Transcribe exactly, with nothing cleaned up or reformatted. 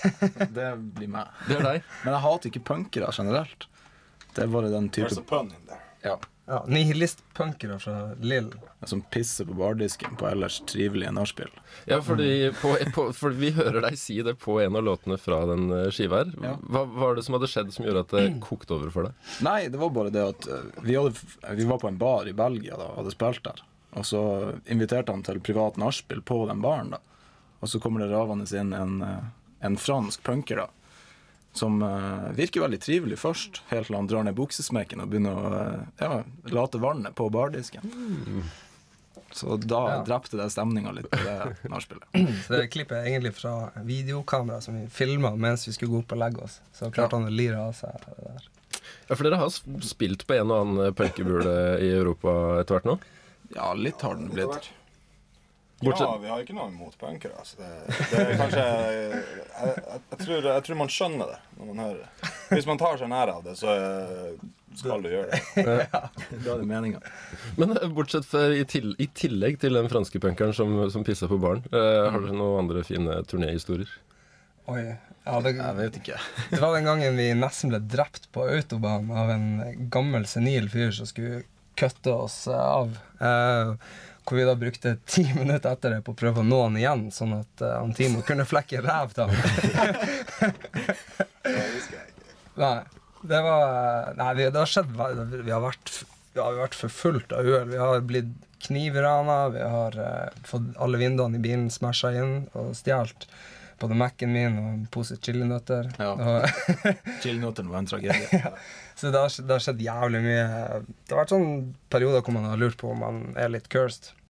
Det blir meg. Det er deg. Men jeg hater ikke punkere generelt. Det er bare den type... There's a pun in there. Ja. Ja, nihilist-punkere fra Lill. Som pisser på bardisken på ellers trivelige nachspiel. Ja, fordi på, på, for vi hører deg si det på en av låtene fra den eh, skiva her. Ja. Hva var det som hadde skjedd som gjorde at det kokte over for deg? Nei, det var bare det at eh, vi, hadde, vi var på en bar i Belgia da, og hadde spilt der. Og så inviterte han til privat nachspiel på den baren da. Og så kommer det ravende inn en, eh, en fransk punker da, som uh, virker veldig trivelig først, helt til han drar ned buksesmekken og begynner å uh, ja, late vannet på bardisken. Mm. Så da Ja. drepte det stemningen litt på det nachspielet. Så det klippet er egentlig fra videokamera som vi filmet mens vi skulle gå opp og legge oss. Så klarte han å lire av seg det der. Ja, for dere har sp- spilt på en og annen punkebule i Europa etter hvert nå? Ja, litt har den blitt. Bortsett- Ja, vi har ikke noe imot punkere. Altså. Det, det er kanskje jeg, jeg, jeg, tror, jeg tror man skjønner det når man hører det. Hvis man tar seg nær av det, så eh, skal du gjøre det. Da er det meningen. Men eh, bortsett fra i, til, i tillegg til den franske punkeren som, som pisset på baren, eh, har dere noen andre fine turnéhistorier? Oi, ja, det, Jeg vet ikke. det var den gangen vi nesten ble drept på autobahn av en gammel senil fyr som skulle kutte oss eh, av. Eh, hvor vi da brukte ti minutter etter det på å prøve å nå han igjen, sånn at uh, han Timo kunne flekke ræv til ham. Nei, det var... Nei, vi, det har skjedd... Vi har vært, vi har vært forfulgt av uheld. Vi har blitt knivrana, vi har uh, fått alle vinduene i bilen smashet inn og stjert både Mac-en min og en pose chilinøtter. Ja. Og Chillnoten var en tragedie. ja. Så det har, det har skjedd jævlig mye. Det har vært sånn perioder hvor man har lurt på om man er litt cursed.